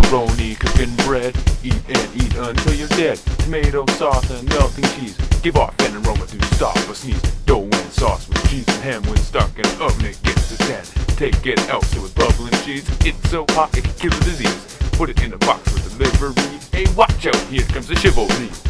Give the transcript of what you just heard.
Macaroni, cooking bread, eat and eat until you're dead. Tomato sauce and melting cheese give off an aroma to stop a sneeze. Dough and sauce with cheese and ham when stuck in an oven it gets to 10. Take it out so it's bubbling cheese. It's so hot it can kill the disease. Put it in a box for delivery. Hey, watch out, here comes the chivalry.